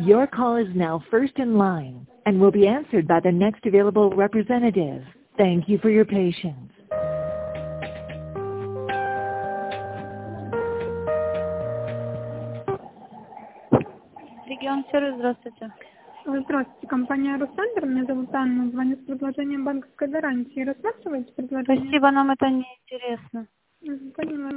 Your call is now first in line and will be answered by the next available representative. Thank you for your patience. Регион сервис, здравствуйте. Здравствуйте, компания «Русандр». Меня зовут Анна. Звоню с предложением банковской гарантии. Рассматриваете предложение? Спасибо, нам это не интересно. Понимаю.